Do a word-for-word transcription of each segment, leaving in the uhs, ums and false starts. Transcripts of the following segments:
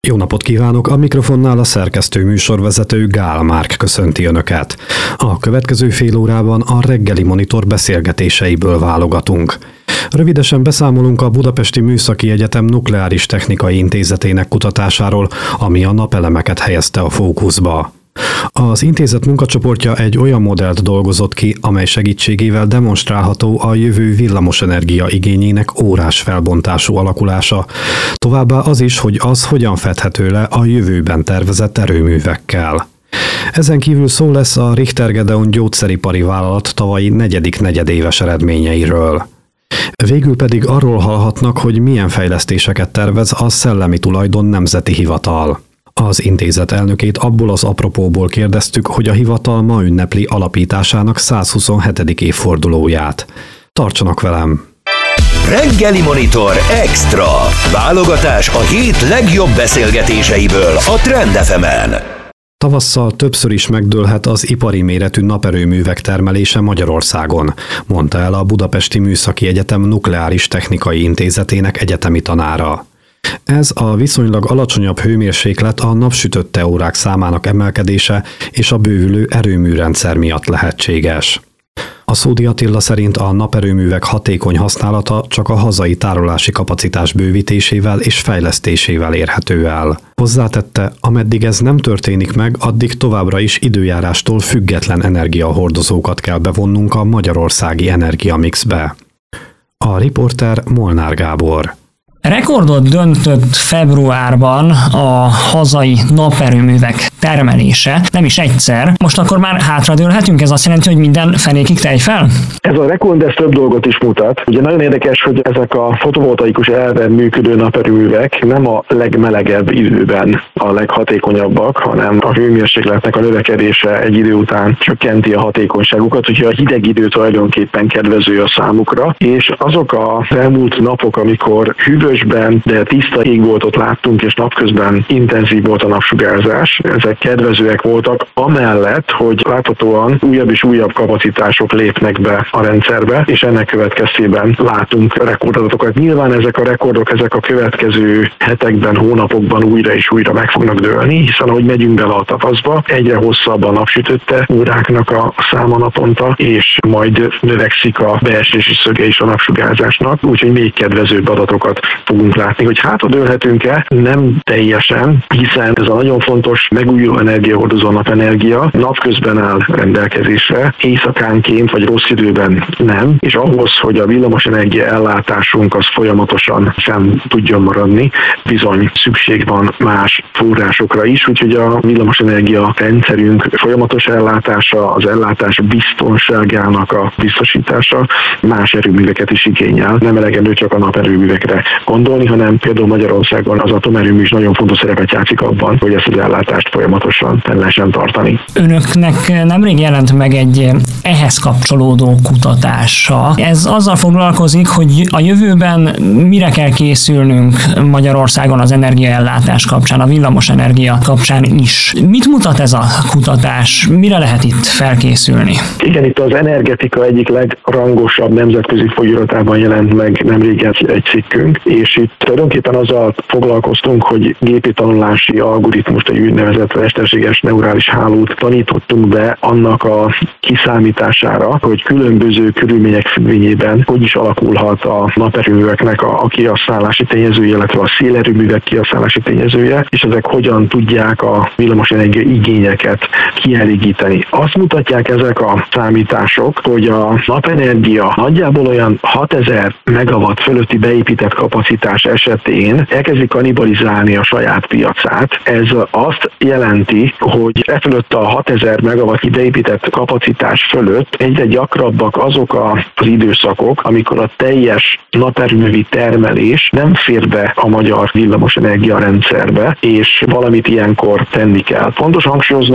Jó napot kívánok! A mikrofonnál a szerkesztő műsorvezető Gál Márk köszönti Önöket. A következő fél órában a reggeli monitor beszélgetéseiből válogatunk. Rövidesen beszámolunk a Budapesti Műszaki Egyetem Nukleáris Technikai Intézetének kutatásáról, ami a napelemeket helyezte a fókuszba. Az intézet munkacsoportja egy olyan modellt dolgozott ki, amely segítségével demonstrálható a jövő villamosenergia igényének órás felbontású alakulása. Továbbá az is, hogy az hogyan fedhető le a jövőben tervezett erőművekkel. Ezen kívül szó lesz a Richter Gedeon gyógyszeripari vállalat tavalyi negyedik negyedéves eredményeiről. Végül pedig arról hallhatnak, hogy milyen fejlesztéseket tervez a Szellemi Tulajdon Nemzeti Hivatal. Az intézet elnökét abból az apropóból kérdeztük, hogy a hivatal ma ünnepli alapításának százhuszonhetedik évfordulóját. Tartsanak velem! Reggeli Monitor Extra. Válogatás a hét legjobb beszélgetéseiből a Trend ef emen. Tavasszal többször is megdőlhet az ipari méretű naperőművek termelése Magyarországon, mondta el a Budapesti Műszaki Egyetem Nukleáris Technikai Intézetének egyetemi tanára. Ez a viszonylag alacsonyabb hőmérséklet a napsütötte órák számának emelkedése és a bővülő erőműrendszer miatt lehetséges. A Szódi Attila szerint a naperőművek hatékony használata csak a hazai tárolási kapacitás bővítésével és fejlesztésével érhető el. Hozzátette, ameddig ez nem történik meg, addig továbbra is időjárástól független energiahordozókat kell bevonnunk a magyarországi energiamixbe. A riporter Molnár Gábor. Rekordot döntött februárban a hazai naperőművek termelése, nem is egyszer. Most akkor már hátradőlhetünk? Ez azt jelenti, hogy minden fenékig tejfel? Ez a rekord ez több dolgot is mutat. Ugye nagyon érdekes, hogy ezek a fotovoltaikus elven működő naperőművek nem a legmelegebb időben a leghatékonyabbak, hanem a hőmérsékletnek a növekedése egy idő után csökkenti a hatékonyságukat, úgyhogy a hideg idő tulajdonképpen kedvező a számukra, és azok az elmúlt napok, amikor hűvös de tiszta égboltot láttunk, és napközben intenzív volt a napsugárzás. Ezek kedvezőek voltak, amellett, hogy láthatóan újabb és újabb kapacitások lépnek be a rendszerbe, és ennek következtében látunk rekordadatokat. Nyilván ezek a rekordok, ezek a következő hetekben, hónapokban újra és újra meg fognak dőlni, hiszen ahogy megyünk bele a tavaszba, egyre hosszabb a napsütötte óráknak a száma naponta, és majd növekszik a beesési szöge is a napsugárzásnak, úgyhogy még kedvezőbb adatokat fogunk látni, hogy hátradőlhetünk-e, nem teljesen, hiszen ez a nagyon fontos megújuló energiahordozó napenergia napközben áll rendelkezésre, éjszakánként vagy rossz időben nem, és ahhoz, hogy a villamosenergia ellátásunk az folyamatosan fenn tudjon maradni, bizony szükség van más forrásokra is, úgyhogy a villamosenergia rendszerünk folyamatos ellátása, az ellátás biztonságának a biztosítása más erőműveket is igényel. Nem elegendő csak a naperőművekre gondolni, hanem például Magyarországon az atomerőmű is nagyon fontos szerepet játszik abban, hogy ezt az ellátást folyamatosan fenn lehessen tartani. Önöknek nemrég jelent meg egy ehhez kapcsolódó kutatása. Ez azzal foglalkozik, hogy a jövőben mire kell készülnünk Magyarországon az energiaellátás kapcsán, a villamosenergia kapcsán is. Mit mutat ez a kutatás? Mire lehet itt felkészülni? Igen, itt az energetika egyik legrangosabb nemzetközi folyóiratában jelent meg nemrég egy cikkünk, és itt tulajdonképpen azzal foglalkoztunk, hogy gépi tanulási algoritmust, egy úgynevezett mesterséges neurális hálót tanítottunk be annak a kiszámítására, hogy különböző körülmények függvényében hogy is alakulhat a naperőműveknek a, a kihasználási tényezője, illetve a szélerőművek kihasználási tényezője, és ezek hogyan tudják a villamosenergia igényeket kielégíteni. Azt mutatják ezek a számítások, hogy a napenergia nagyjából olyan hatezer megawatt fölötti beépített kapacitás esetén elkezdi kannibalizálni a saját piacát. Ez azt jelenti, hogy e fölött a hatezer megawatt beépített kapacitás fölött egyre gyakrabbak azok az időszakok, amikor a teljes naperőművi termelés nem fér be a magyar villamosenergia rendszerbe, és valamit ilyenkor tenni kell. Fontos hangsúlyoznom, hogy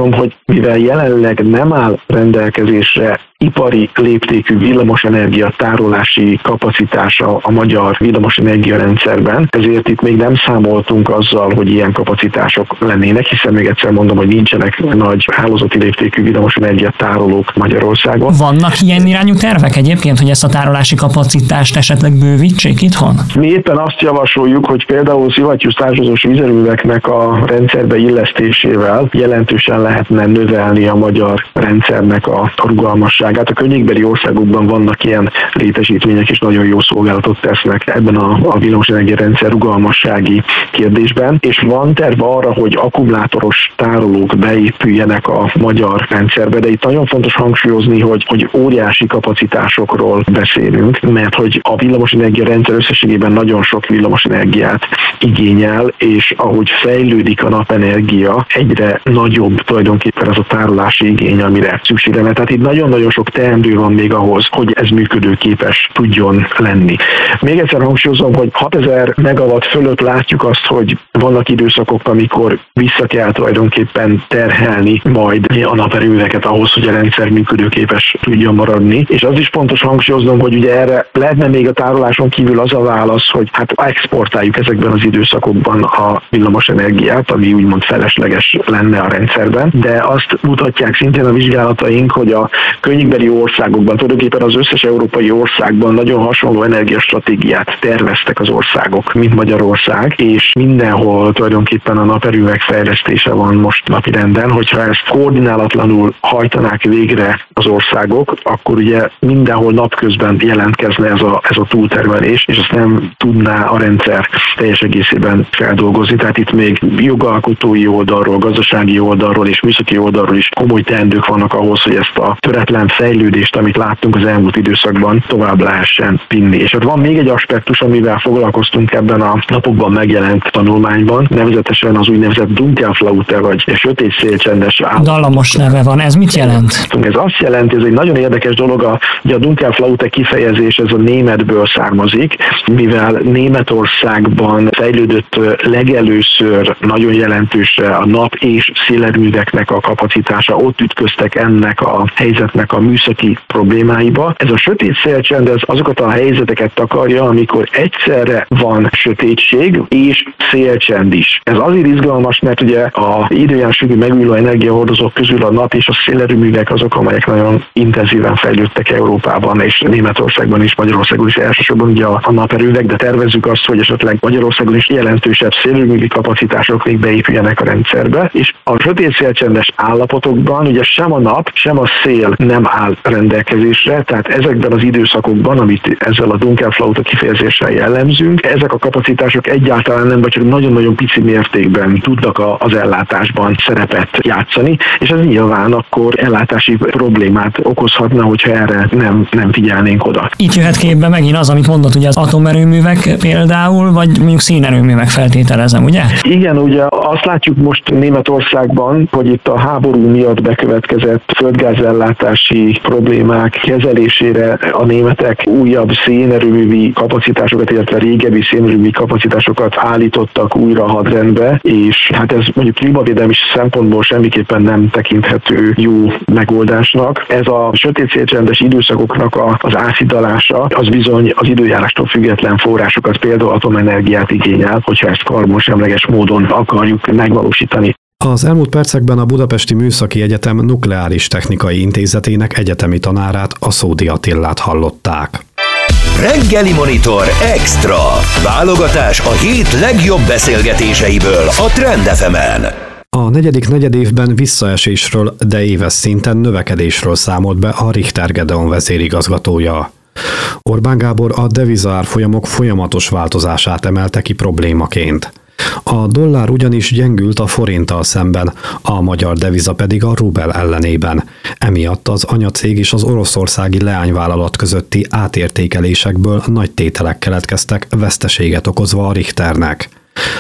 mivel jelenleg nem áll rendelkezésre ipari léptékű villamosenergia tárolási kapacitása a magyar villamosenergia rendszerben, ezért itt még nem számoltunk azzal, hogy ilyen kapacitások lennének, hiszen még egyszer mondom, hogy nincsenek nagy hálózati léptékű villamosenergia tárolók Magyarországon. Vannak ilyen irányú tervek egyébként, hogy ezt a tárolási kapacitást esetleg bővítsék itthon? Mi éppen azt javasoljuk, hogy például szivattyús tározós vízerőműveknek a rendszerbe illesztésével jelentősen lehetne növelni a magyar rendszernek a rugalmasságát. A környékbeli országokban vannak ilyen létesítmények, és nagyon jó szolgálatot tesznek ebben a, a villamosenergia rendszer rugalmassági kérdésben, és van terv arra, hogy akkumulátoros tárolók beépüljenek a magyar rendszerbe, de itt nagyon fontos hangsúlyozni, hogy, hogy óriási kapacitásokról beszélünk, mert hogy a villamosenergia rendszer összességében nagyon sok villamosenergiát igényel, és ahogy fejlődik a napenergia, egyre nagyobb tulajdonképpen az a tárolási igény, amire szükség lenne. Tehát itt nagyon-nagyon sok teendő van még ahhoz, hogy ez működőképes tudjon lenni. Még egyszer hangsúlyozom, hogy hatezer megawatt fölött látjuk azt, hogy vannak időszakok, amikor vissza kell tulajdonképpen terhelni majd a naperőműveket ahhoz, hogy a rendszer működőképes tudjon maradni. És az is fontos hangsúlyoznom, hogy ugye erre lehetne még a tároláson kívül az a válasz, hogy hát exportáljuk ezekben az időszakokban a villamosenergiát, ami úgymond felesleges lenne a rendszerben, de azt mutatják szintén a vizsgálataink, hogy a környékbeli országokban, tulajdonképpen az összes európai országban nagyon hasonló energiastratégiát terveztek az országok, mint Magyarország, és mindenhol tulajdonképpen a naperőművek fejlesztése van most napirenden. Hogyha ezt koordinálatlanul hajtanák végre az országok, akkor ugye mindenhol napközben jelentkezne ez a, ez a túltermelés, és azt nem tudná a rendszer teljes egészében feldolgozni. Tehát itt még jogalkotói oldalról, gazdasági oldalról és műszaki oldalról is komoly teendők vannak ahhoz, hogy ezt a töretlen fejlődést, amit láttunk az elmúlt időszakban, tovább lehessen vinni. És ott van még egy aspektus, amivel foglalkoztunk ebben a napokban megjelent tanulmányban, nevezetesen az úgynevezett Dunkelflaute, vagy sötét szélcsendes állam. Dallamos neve van, ez mit jelent? Ez azt jelenti, ez egy nagyon érdekes dolog, a, ugye a Dunkelflaute kifejezés, ez a németből származik, mivel Németországban fejlődött legelőször nagyon jelentős a nap- és szélerőműveknek a kapacitása, ott ütköztek ennek a helyzetnek a műszaki problémáiba. Ez a sötét szélcsend, ez azokat a helyzeteket takarja, amikor egyszerre van sötétség és szélcsend is. Ez azért izgalmas, mert ugye a időjárásügyi megújuló energiahordozók közül a nap és a szélerőművek azok, amelyek nagyon intenzíven fejlődtek Európában és Németországban és Magyarországon is, elsősorban ugye a, a naperőművek, de tervezzük azt, hogy esetleg Magyarországon is jelentősebb szélerőművi kapacitások még beépüljenek a rendszerbe, és a sötét szélcsendes állapotokban ugye sem a nap, sem a szél nem áll rendelkezésre, tehát ezekben az időszakokban, amit ezzel a Dunkelflaute kifejezéssel jellemzünk, ezek a kapacitások egyáltalán nem, vagy csak nagyon-nagyon pici mértékben tudnak a, az ellátásban szerepet játszani, és ez nyilván akkor ellátási problémát okozhatna, hogyha erre nem, nem figyelnénk oda. Itt jöhet képbe megint az, amit mondott, ugye az atomerőművek például, vagy mondjuk szénerőművek feltételezem, ugye? Igen, ugye azt látjuk most Németországban, hogy itt a háború miatt bekövetkezett földgázellátási problémák kezelésére a németek újabb szénerőművi kapacitásokat, illetve régebbi szénerőművi kapacitásokat állítottak újra hadrendbe, és hát ez mondjuk klímavédelmi szempontból semmiképpen nem tekinthető jó megoldásnak. Ez a sötét szélcsendes időszakoknak a, az ászidalása, az bizony az időjárástól független forrásokat, például atomenergiát igényel, hogyha ezt karbonsemleges módon akarjuk megvalósítani. Az elmúlt percekben a Budapesti Műszaki Egyetem Nukleáris Technikai Intézetének egyetemi tanárát, a Szódi Attillát hallották. Reggeli Monitor Extra. Válogatás a hét legjobb beszélgetéseiből a Trend ef emen. A negyedik negyedévben visszaesésről, de éves szinten növekedésről számolt be a Richter Gedeon vezérigazgatója. Orbán Gábor a devizaárfolyamok folyamatos változását emelte ki problémaként. A dollár ugyanis gyengült a forinttal szemben, a magyar deviza pedig a rubel ellenében. Emiatt az anyacég és az oroszországi leányvállalat közötti átértékelésekből nagy tételek keletkeztek, veszteséget okozva a Richternek.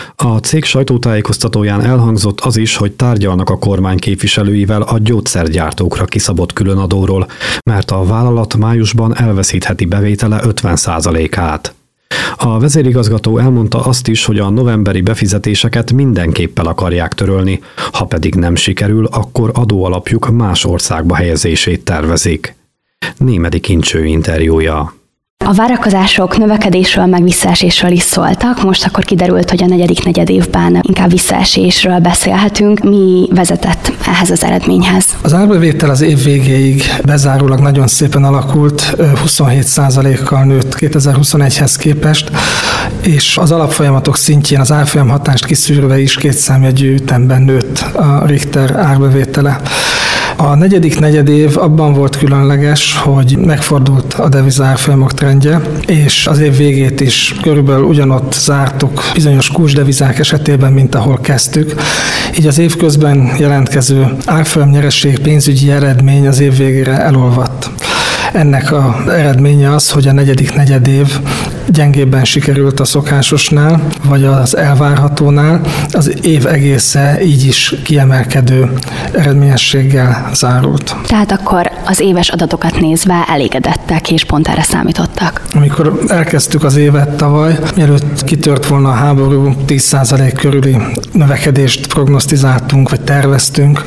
A cég sajtótájékoztatóján elhangzott az is, hogy tárgyalnak a kormány képviselőivel a gyógyszergyártókra kiszabott különadóról, mert a vállalat májusban elveszítheti bevétele ötven százalékát. A vezérigazgató elmondta azt is, hogy a novemberi befizetéseket mindenképpen akarják törölni, ha pedig nem sikerül, akkor adóalapjuk más országba helyezését tervezik. Némedi Kincső interjúja. A várakozások növekedésről meg visszaesésről is szóltak, most akkor kiderült, hogy a negyedik negyedévben inkább visszaesésről beszélhetünk. Mi vezetett ehhez az eredményhez? Az árbevétel az év végéig bezárólag nagyon szépen alakult, huszonhét százalékkal nőtt kétezer-huszonegyhez képest, és az alapfolyamatok szintjén az árfolyam hatást kiszűrve is kétszámjegyű ütemben nőtt a Richter árbevétele. A negyedik negyedév abban volt különleges, hogy megfordult a devizárfolyamok trendje, és az év végét is körülbelül ugyanott zártuk bizonyos kulcsdevizák esetében, mint ahol kezdtük. Így az év közben jelentkező árfolyamnyereség pénzügyi eredmény az év végére elolvadt. Ennek az eredménye az, hogy a negyedik negyedév gyengébben sikerült a szokásosnál, vagy az elvárhatónál, az év egésze így is kiemelkedő eredményességgel zárult. Tehát akkor az éves adatokat nézve elégedettek, és pont erre számítottak. Amikor elkezdtük az évet tavaly, mielőtt kitört volna a háború, tíz százalék körüli növekedést prognosztizáltunk, vagy terveztünk,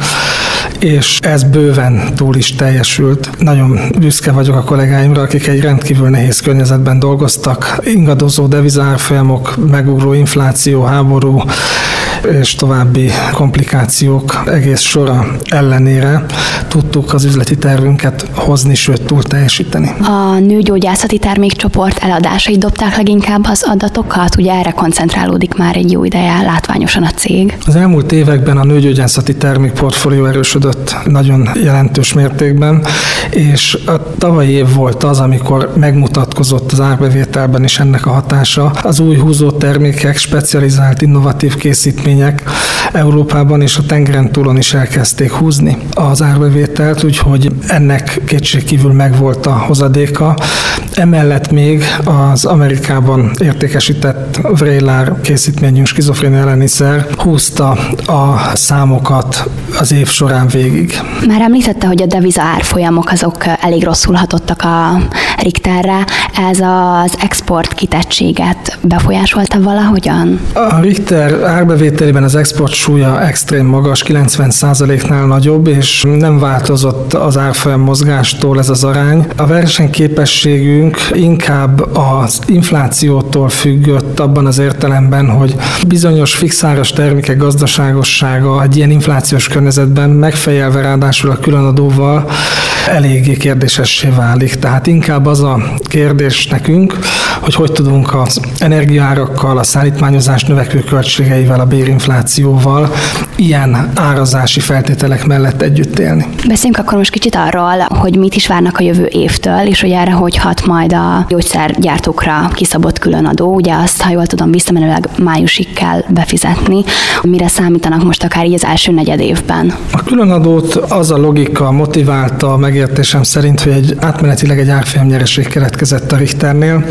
és ez bőven túl is teljesült. Nagyon büszke vagyok a kollégáimra, akik egy rendkívül nehéz környezetben dolgoztak, ingadozó devizárfolyamok, megugró infláció, háború és további komplikációk egész sora ellenére tudtuk az üzleti tervünket hozni, sőt túl teljesíteni. A nőgyógyászati termékcsoport eladásai dobták leginkább az adatokat, ugye erre koncentrálódik már egy jó ideje látványosan a cég. Az elmúlt években a nőgyógyászati termékportfólió erősödött nagyon jelentős mértékben, és a tavalyi év volt az, amikor megmutatkozott az árbevételben is ennek a hatása. Az új húzó termékek, specializált innovatív készítmények Európában és a tengeren túlon is elkezdték húzni az árbevételt, úgyhogy ennek kétségkívül megvolt a hozadéka. Emellett még az Amerikában értékesített Vraylar készítményünk, skizofrénia elleni szer húzta a számokat az év során végig. Már említette, hogy a deviza árfolyamok azok elég rosszul hatottak a Richterre. Ez az export kitettséget befolyásolta valahogyan? A Richter árbevételében az export súlya extrém magas, kilencven százaléknál nagyobb, és nem változott az árfolyam mozgástól ez az arány. A versenyképességünk inkább az inflációtól függött abban az értelemben, hogy bizonyos fixáras termékek gazdaságossága egy ilyen inflációs környezetben megfejelve ráadásul a különadóval eléggé kérdésessé válik. Tehát inkább az a kérdés nekünk, hogy hogy tudunk az energiaárakkal, a szállítmányozás növekvő költségeivel, a bérinflációval ilyen árazási feltételek mellett együtt élni. Beszéljünk akkor most kicsit arról, hogy mit is várnak a jövő évtől, és hogy erre hogy hat majd a gyógyszergyártókra kiszabott különadó. Ugye azt, ha jól tudom, visszamenőleg májusig kell befizetni. Mire számítanak most akár így az első negyed évben? A különadót az a logika motiválta megértésem szerint, hogy egy átmenetileg egy árfolyamnyereség keletkezett a Richternél.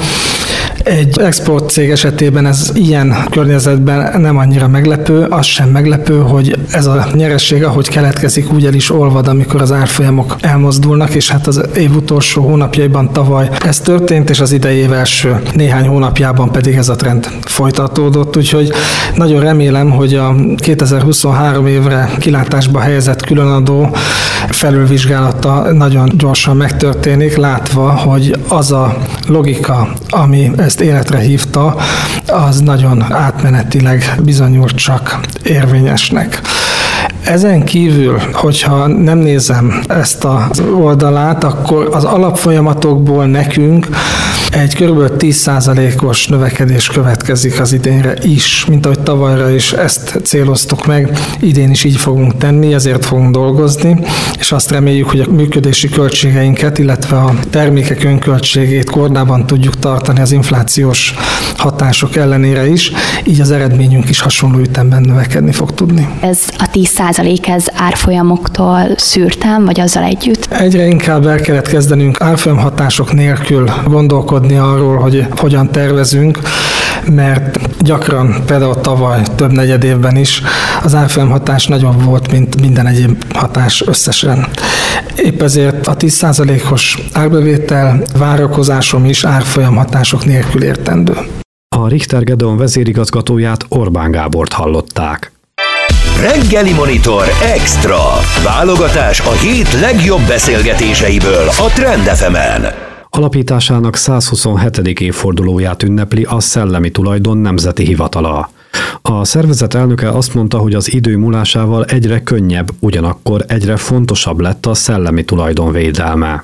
Egy export cég esetében ez ilyen környezetben nem annyira meglepő, az sem meglepő, hogy ez a nyeresség, ahogy keletkezik, úgy el is olvad, amikor az árfolyamok elmozdulnak, és hát az év utolsó hónapjaiban tavaly ez történt, és az idei év első néhány hónapjában pedig ez a trend folytatódott, úgyhogy nagyon remélem, hogy a kétezer-huszonhárom évre kilátásba helyezett különadó felülvizsgálata nagyon gyorsan megtörténik, látva, hogy az a logika, ami ezt életre hívta, az nagyon átmenetileg bizonyult csak érvényesnek. Ezen kívül, hogyha nem nézem ezt az oldalát, akkor az alapfolyamatokból nekünk egy kb. tíz százalékos növekedés következik az idénre is, mint ahogy tavalyra is ezt céloztuk meg, idén is így fogunk tenni, ezért fogunk dolgozni, és azt reméljük, hogy a működési költségeinket, illetve a termékek önköltségét kordában tudjuk tartani az inflációs hatások ellenére is, így az eredményünk is hasonló ütemben növekedni fog tudni. Ez a tíz tíz százalék ez árfolyamoktól szűrtem, vagy azzal együtt? Egyre inkább el kellett kezdenünk árfolyam hatások nélkül gondolkodni arról, hogy hogyan tervezünk, mert gyakran, például tavaly több negyed évben is az árfolyam hatás nagyobb volt, mint minden egyéb hatás összesen. Épp ezért a tíz százalékos árbevétel várakozásom is árfolyam hatások nélkül értendő. A Richter Gedeon vezérigazgatóját, Orbán Gábort hallották. Reggeli Monitor Extra. Válogatás a hét legjobb beszélgetéseiből a Trend ef emen. Alapításának százhuszonhetedik évfordulóját ünnepli a Szellemi Tulajdon Nemzeti Hivatala. A szervezet elnöke azt mondta, hogy az idő múlásával egyre könnyebb, ugyanakkor egyre fontosabb lett a szellemi tulajdon védelme.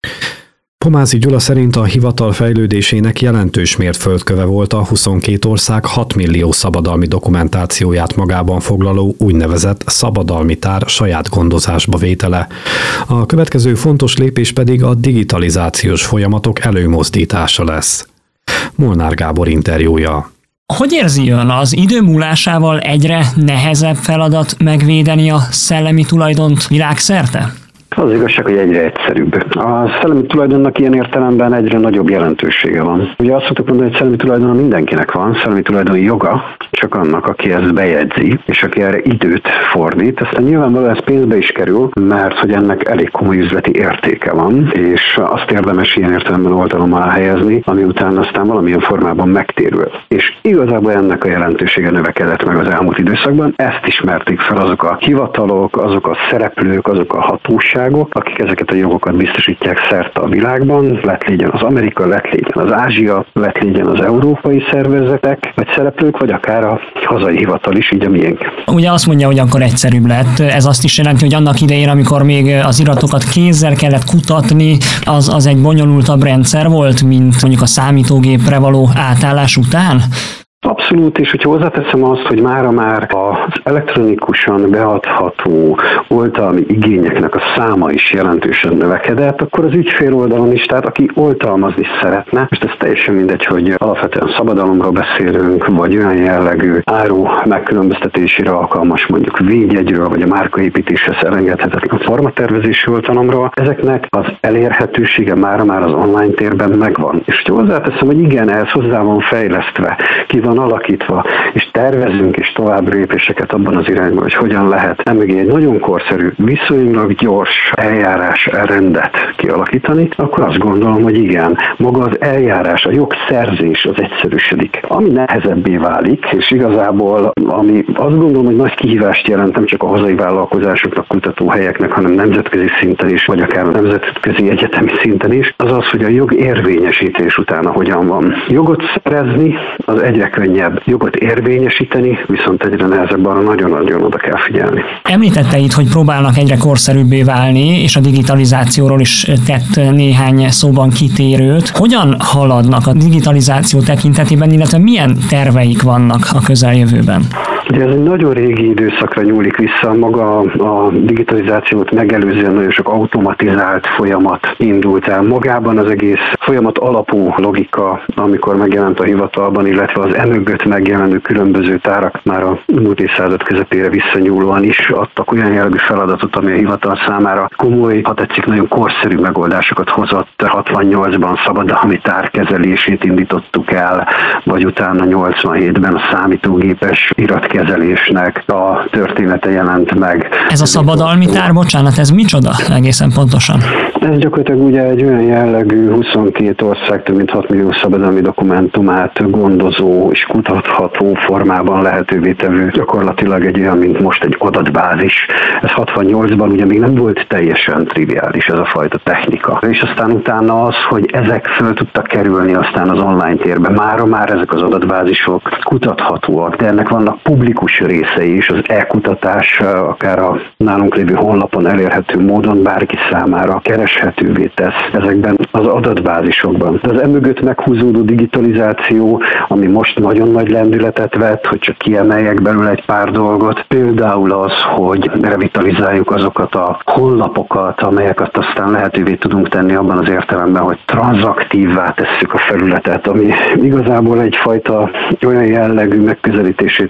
Pomázi Gyula szerint a hivatal fejlődésének jelentős mérföldköve volt a huszonkét ország hat millió szabadalmi dokumentációját magában foglaló úgynevezett szabadalmi tár saját gondozásba vétele. A következő fontos lépés pedig a digitalizációs folyamatok előmozdítása lesz. Molnár Gábor interjúja. Hogy érzi ön, az idő múlásával egyre nehezebb feladat megvédeni a szellemi tulajdont világszerte? Az igazság, hogy egyre egyszerűbb. A szellemi tulajdonnak ilyen értelemben egyre nagyobb jelentősége van. Ugye azt szoktuk mondani, hogy szellemi tulajdon mindenkinek van, szellemi tulajdoni joga, csak annak, aki ezt bejegyzi, és aki erre időt fordít. Aztán nyilvánvalóan ez pénzbe is kerül, mert hogy ennek elég komoly üzleti értéke van, és azt érdemes ilyen értelemben oldalom alá helyezni, ami után aztán valamilyen formában megtérül. És igazából ennek a jelentősége növekedett meg az elmúlt időszakban. Ezt ismerték fel azok a hivatalok, azok a szereplők, azok a hatóságok, akik ezeket a jogokat biztosítják szerte a világban, lett légyen az Amerika, lett légyen az Ázsia, lett légyen az európai szervezetek, vagy szereplők, vagy akár a hazai hivatal is, így a miénk. Ugye azt mondja, hogy akkor egyszerűbb lett. Ez azt is jelenti, hogy annak idején, amikor még az iratokat kézzel kellett kutatni, az, az egy bonyolultabb rendszer volt, mint mondjuk a számítógépre való átállás után? Abszolút, és hogyha hozzáteszem azt, hogy mára már az elektronikusan beadható oltalmi igényeknek a száma is jelentősen növekedett, akkor az ügyfél oldalon is, tehát aki oltalmazni szeretne, most ez teljesen mindegy, hogy alapvetően szabadalomról beszélünk, vagy olyan jellegű áru megkülönböztetésére alkalmas mondjuk védjegyről, vagy a márkaépítéshez elengedhetetlen formatervezési oltalomról, ezeknek az elérhetősége mára már az online térben megvan. És hogyha hozzáteszem, hogy igen, ez hozzá van fejlesztve, ki van alakítva, és tervezünk és tovább lépéseket abban az irányban, hogy hogyan lehet emögé egy nagyon korszerű, viszonylag gyors eljárás rendet kialakítani, akkor azt gondolom, hogy igen, maga az eljárás, a jogszerzés az egyszerűsödik. Ami nehezebbé válik, és igazából, ami azt gondolom, hogy nagy kihívást jelent nem csak a hazai vállalkozásoknak, kutatóhelyeknek, hanem nemzetközi szinten is, vagy akár a nemzetközi egyetemi szinten is, az az, hogy a jog érvényesítés utána hogyan van. Jogot szerezni az egyre könnyebb, jogot érvényesíteni, viszont egyre nehezebb, arra nagyon-nagyon oda kell figyelni. Említette itt, hogy próbálnak egyre korszerűbbé válni, és a digitalizációról is tett néhány szóban kitérőt. Hogyan haladnak a digitalizáció tekintetében, illetve milyen terveik vannak a közeljövőben? Ugye ez egy nagyon régi időszakra nyúlik vissza, maga a digitalizációt megelőzően nagyon sok automatizált folyamat indult el. Magában az egész folyamat alapú logika, amikor megjelent a hivatalban, illetve az emögött megjelenő különböző tárak már a múlt évszázad közepére visszanyúlóan is adtak olyan jellegű feladatot, ami a hivatal számára komoly, ha tetszik, nagyon korszerű megoldásokat hozott. hatvannyolcban szabadalmi tárkezelését indítottuk el, vagy utána nyolcvanhétben a számítógépes iratkezelésnek a története jelent meg. Ez a szabadalmi tár, bocsánat, ez micsoda egészen pontosan? Ez gyakorlatilag ugye egy olyan jellegű huszonkét ország több mint hat millió szabadalmi dokumentumát gondozó és kutatható formában lehetővé tevő, gyakorlatilag egy olyan, mint most egy adatbázis. Ez hatvannyolcban ugye még nem volt teljesen triviális ez a fajta technika. És aztán utána az, hogy ezek föl tudtak kerülni aztán az online térbe. Mára már ezek az adatbázisok kutathatóak, de ennek vannak publikus részei is, az e-kutatás akár a nálunk lévő honlapon elérhető módon bárki számára kereshetővé tesz ezekben az adatbázisokban. De az emögött meghúzódó digitalizáció, ami most nagyon nagy lendületet vett, hogy csak kiemeljek belőle egy pár dolgot, például az, hogy revitalizáljuk azokat a honlapokat, amelyeket aztán lehetővé tudunk tenni abban az értelemben, hogy tranzaktívvá tesszük a felületet, ami igazából egyfajta olyan jellegű megközelítését teszi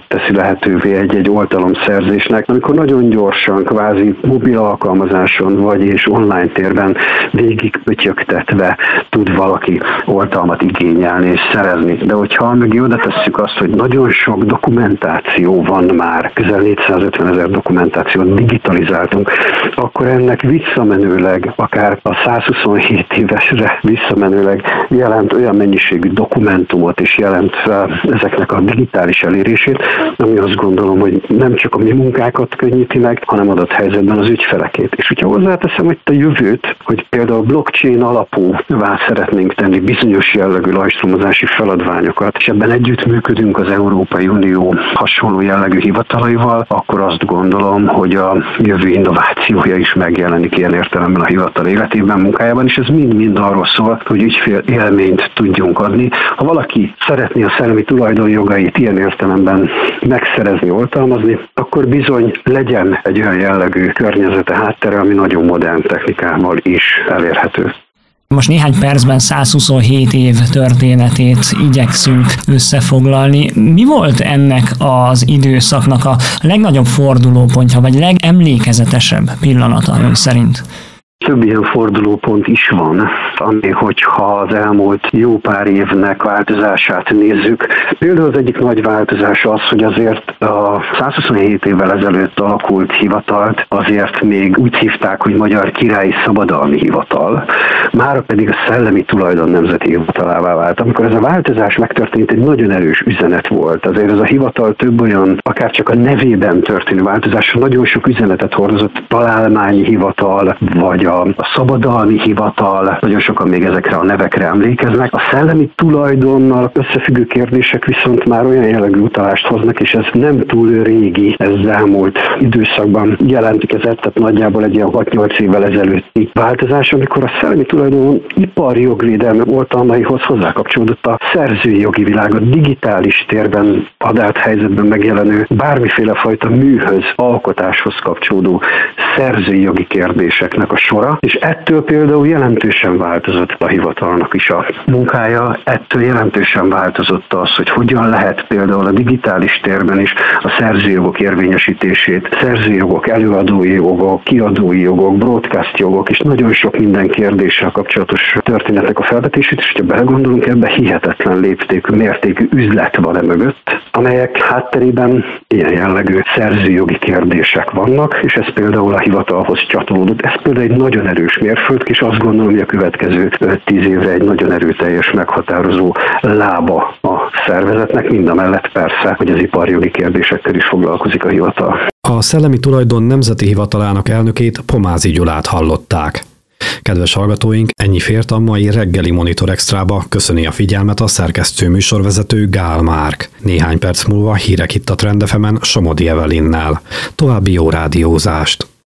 lehetővé egy-egy oltalomszerzésnek, amikor nagyon gyorsan, kvázi mobil alkalmazáson vagy és online térben végig pötyögtetve tud valaki oltalmat igényelni és szerezni. De hogyha mögé oda tesszük azt, hogy nagyon sok dokumentáció van már, közel négyszázötvenezer dokumentációt digitalizáltunk, akkor ennek visszamenőleg, akár a százhuszonhét évesre visszamenőleg jelent olyan mennyiségű dokumentumot és jelent ezeknek a digitális elérését, ami azt gondolom, hogy nem csak a mi munkákat könnyíti meg, hanem adott helyzetben az ügyfelekét. És hogyha hozzáteszem, hogy a jövőt, hogy például blockchain alapúvá szeretnénk tenni bizonyos jellegű lajstromozási feladványokat, és ebben együttműködünk az Európai Unió hasonló jellegű hivatalaival, akkor azt gondolom, hogy a jövő innovációja is megjelenik ilyen értelemben a hivatal életében, munkájában, és ez mind-mind arról szól, hogy ügyfél élményt tudjunk adni. Ha valaki szeretné a szellemi tulajdonjogait ilyen értelemben megszerezni, oltalmazni, akkor bizony legyen egy olyan jellegű környezete, háttere, ami nagyon modern technikával is elérhető. Most néhány percben százhuszonhét év történetét igyekszünk összefoglalni. Mi volt ennek az időszaknak a legnagyobb fordulópontja, vagy legemlékezetesebb pillanata ön szerint? Több ilyen fordulópont is van, ami, hogyha az elmúlt jó pár évnek változását nézzük. Például az egyik nagy változás az, hogy azért a százhuszonhét évvel ezelőtt alakult hivatalt azért még úgy hívták, hogy Magyar Királyi Szabadalmi Hivatal, mára pedig a Szellemi Tulajdon Nemzeti Hivatalává vált. Amikor ez a változás megtörtént, egy nagyon erős üzenet volt. Azért ez a hivatal több olyan, akár csak a nevében történő változásra nagyon sok üzenetet hordozott, találmányi hivatal, vagy a a szabadalmi hivatal, nagyon sokan még ezekre a nevekre emlékeznek. A szellemi tulajdonnal összefüggő kérdések viszont már olyan jellegű utalást hoznak, és ez nem túl régi, ez elmúlt időszakban jelentkezett, tehát nagyjából egy ilyen hat-nyolc évvel ezelőtti változás, amikor a szellemi tulajdon ipari jogvédelme oltalmaihoz hozzákapcsolódott a szerzői jogi világ, a digitális térben adált helyzetben megjelenő bármiféle fajta műhöz, alkotáshoz kapcsolódó szerzői jogi kérdéseknek a sora, és ettől például jelentősen változott a hivatalnak is a munkája, ettől jelentősen változott az, hogy hogyan lehet például a digitális térben is a szerzőjogok érvényesítését, szerzőjogok, előadói jogok, kiadói jogok, broadcast jogok, és nagyon sok minden kérdéssel kapcsolatos történetnek a felvetését, és ha belegondolunk, ebbe hihetetlen léptékű, mértékű üzlet van e mögött, amelyek hátterében ilyen jellegű szerzőjogi kérdések vannak, és ez például a hivatalhoz csatolódott. Ez például egy nagyon erős mérföldkő, és azt gondolom, hogy a következő öt-tíz évre egy nagyon erőteljes, meghatározó lába a szervezetnek, mindamellett persze, hogy az iparjogi kérdésekkel is foglalkozik a hivatal. A Szellemi Tulajdon Nemzeti Hivatalának elnökét, Pomázi Gyulát hallották. Kedves hallgatóink, ennyi fért a mai reggeli Monitor Extrába, köszöni a figyelmet a szerkesztő műsorvezető Gál Márk. Néhány perc múlva hírek itt a Trend ef emen Somodi Evelinnel. További jó rádiózást!